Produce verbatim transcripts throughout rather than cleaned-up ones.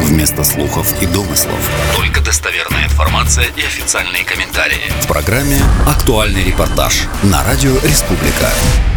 вместо слухов и домыслов. Только достоверная информация и официальные комментарии. В программе «Актуальный репортаж» на Радио Республика.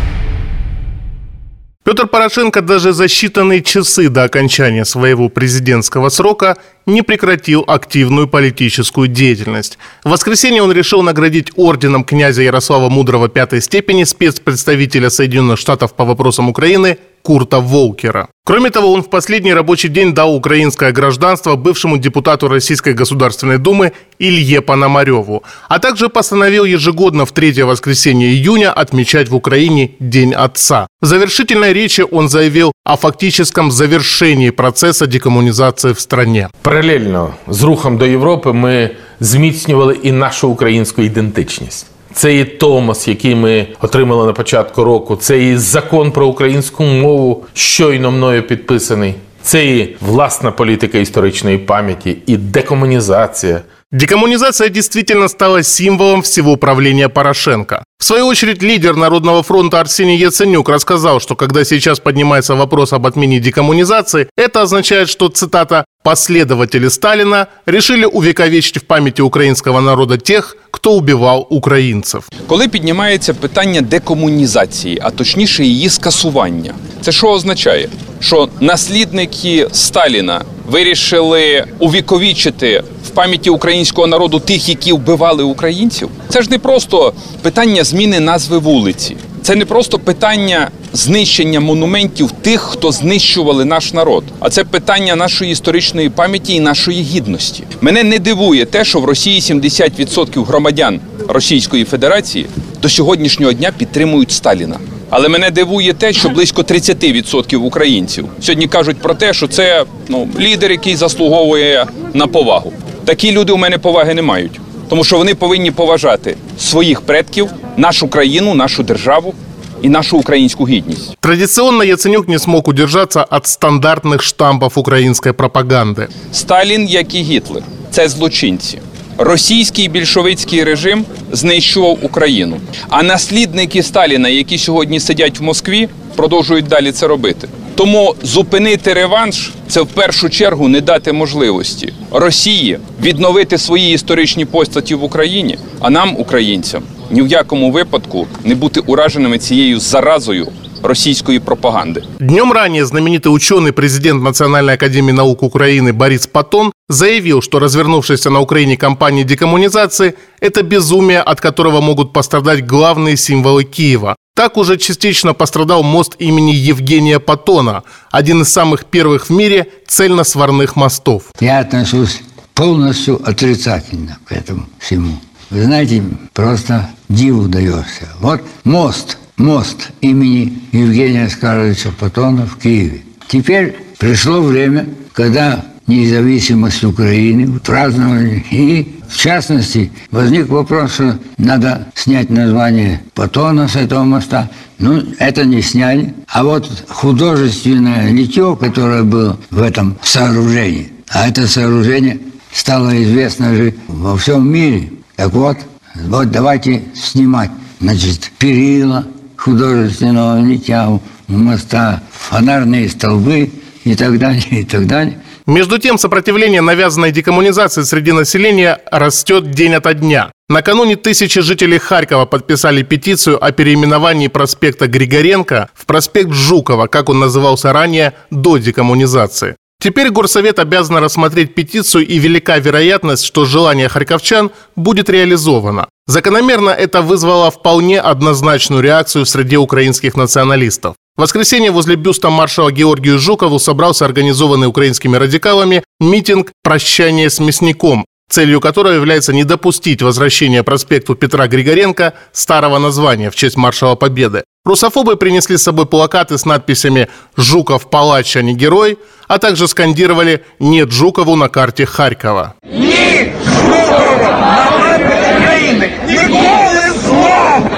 Петр Порошенко даже за считанные часы до окончания своего президентского срока не прекратил активную политическую деятельность. В воскресенье он решил наградить орденом князя Ярослава Мудрого пятой степени спецпредставителя Соединенных Штатов по вопросам Украины Курта Волкера. Кроме того, он в последний рабочий день дал украинское гражданство бывшему депутату Российской Государственной Думы Илье Пономареву, а также постановил ежегодно в третье воскресенье июня отмечать в Украине День Отца. В завершительной речи он заявил о фактическом завершении процесса декомунізації в стране. Паралельно з рухом до Європи ми зміцнювали і нашу українську ідентичність. Це і Томос, який ми отримали на початку року, це і закон про українську мову, щойно мною підписаний, це і власна політика історичної пам'яті, і декомунізація. Декоммунизация действительно стала символом всего правления Порошенко. В свою очередь, лидер Народного фронта Арсений Яценюк рассказал, что когда сейчас поднимается вопрос об отмене декоммунизации, это означает, что, цитата, «последователи Сталина решили увековечить в памяти украинского народа тех, кто убивал українців». Коли піднімається питання декомунізації, а точніше її скасування, це що означає? Що наслідники Сталіна вирішили увіковічити в пам'яті українського народу тих, які вбивали українців? Це ж не просто питання зміни назви вулиці. Це не просто питання знищення монументів тих, хто знищували наш народ. А це питання нашої історичної пам'яті і нашої гідності. Мене не дивує те, що в Росії сімдесят відсотків громадян Російської Федерації до сьогоднішнього дня підтримують Сталіна. Але мене дивує те, що близько тридцять відсотків українців сьогодні кажуть про те, що це ну, лідер, який заслуговує на повагу. Такі люди у мене поваги не мають. Тому що вони повинні поважати своїх предків, нашу країну, нашу державу и нашу украинскую гідність. Традиционно Яценюк не смог удержаться от стандартных штампов украинской пропаганды. Сталін, як і Гітлер, це злочинці. Російський більшовицький режим знищував Україну. А наслідники Сталіна, які сьогодні сидять в Москві, продовжують далі це робити. Тому зупинити реванш – це в першу чергу не дати можливості Росії відновити свої історичні постаті в Україні, а нам, українцям, ні в якому випадку не бути ураженими цією заразою российской пропаганды. Днем ранее знаменитый ученый, президент Национальной академии наук Украины Борис Патон заявил, что развернувшаяся на Украине кампания декоммунизации – это безумие, от которого могут пострадать главные символы Киева. Так уже частично пострадал мост имени Евгения Патона, один из самых первых в мире цельносварных мостов. Я отношусь полностью отрицательно к этому всему. Вы знаете, просто диву даешься. Вот мост. Мост имени Евгения Оскаровича Патона в Киеве. Теперь пришло время, когда независимость Украины праздновали. И, в частности, возник вопрос, что надо снять название Патона с этого моста. Ну, это не сняли. А вот художественное литье, которое было в этом сооружении, а это сооружение стало известно же во всем мире. Так вот, вот давайте снимать, значит, перила художественного литья моста, фонарные столбы и так далее, и так далее. Между тем, сопротивление навязанной декоммунизации среди населения растет день ото дня. Накануне тысячи жителей Харькова подписали петицию о переименовании проспекта Григоренко в проспект Жукова, как он назывался ранее, до декоммунизации. Теперь горсовет обязан рассмотреть петицию, и велика вероятность, что желание харьковчан будет реализовано. Закономерно это вызвало вполне однозначную реакцию среди украинских националистов. В воскресенье возле бюста маршала Георгию Жукову собрался организованный украинскими радикалами митинг «Прощание с мясником», целью которого является не допустить возвращения проспекту Петра Григоренко старого названия в честь маршала Победы. Русофобы принесли с собой плакаты с надписями «Жуков палач, а не герой», а также скандировали «Нет Жукову на карте Харькова». Ні Жукову на карті України! Ніколи знову!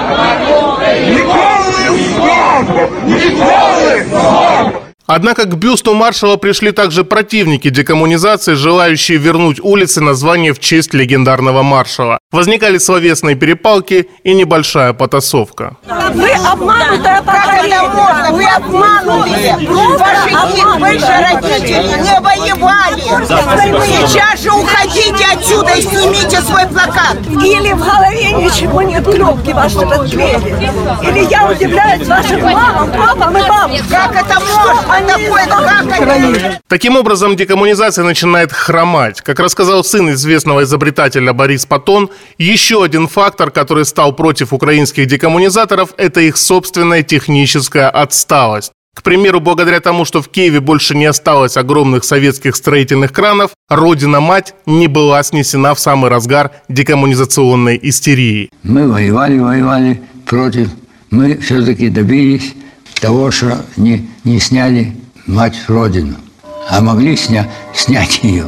Ніколи знову! Ніколи знову! Однако к бюсту маршала пришли также противники декоммунизации, желающие вернуть улице название в честь легендарного маршала. Возникали словесные перепалки и небольшая потасовка. Вы обманутая поколение, вы обманутые. Ваши ваши родители не воевали. Сейчас же уходите отсюда и снимите свой плакат. Или в голове ничего нет, клепки ваши двери. Или я удивляюсь вашим мамам, папам и бабушкам. Как это можно? Такое, как Таким образом, декоммунизация начинает хромать. Как рассказал сын известного изобретателя Борис Патон, еще один фактор, который стал против украинских декоммунизаторов, это их собственная техническая отсталость. К примеру, благодаря тому, что в Киеве больше не осталось огромных советских строительных кранов, Родина-мать не была снесена в самый разгар декоммунизационной истерии. Мы воевали, воевали против. Мы все-таки добились того, что не, не сняли мать Родину, а могли сня, снять ее.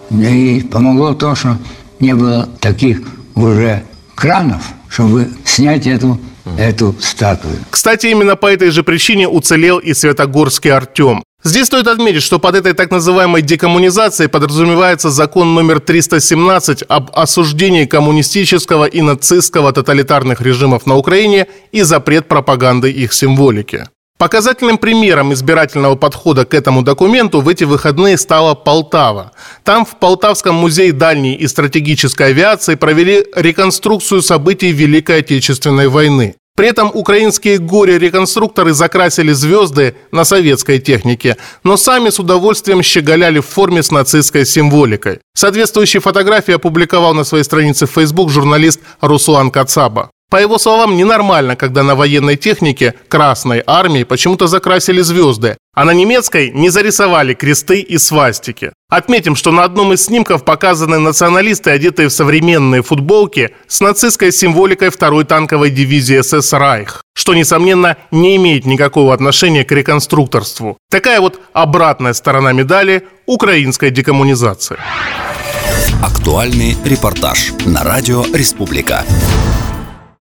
И помогло то, что не было таких уже кранов, чтобы снять эту, эту статую. Кстати, именно по этой же причине уцелел и Святогорский Артем. Здесь стоит отметить, что под этой так называемой декоммунизацией подразумевается закон номер триста семнадцать об осуждении коммунистического и нацистского тоталитарных режимов на Украине и запрет пропаганды их символики. Показательным примером избирательного подхода к этому документу в эти выходные стала Полтава. Там в Полтавском музее дальней и стратегической авиации провели реконструкцию событий Великой Отечественной войны. При этом украинские горе-реконструкторы закрасили звезды на советской технике, но сами с удовольствием щеголяли в форме с нацистской символикой. Соответствующие фотографии опубликовал на своей странице в Facebook журналист Руслан Кацаба. По его словам, ненормально, когда на военной технике Красной Армии почему-то закрасили звезды, а на немецкой не зарисовали кресты и свастики. Отметим, что на одном из снимков показаны националисты, одетые в современные футболки с нацистской символикой второй танковой дивизии эс эс «Райх», что, несомненно, не имеет никакого отношения к реконструкторству. Такая вот обратная сторона медали украинской декоммунизации. Актуальный репортаж на радио «Республика».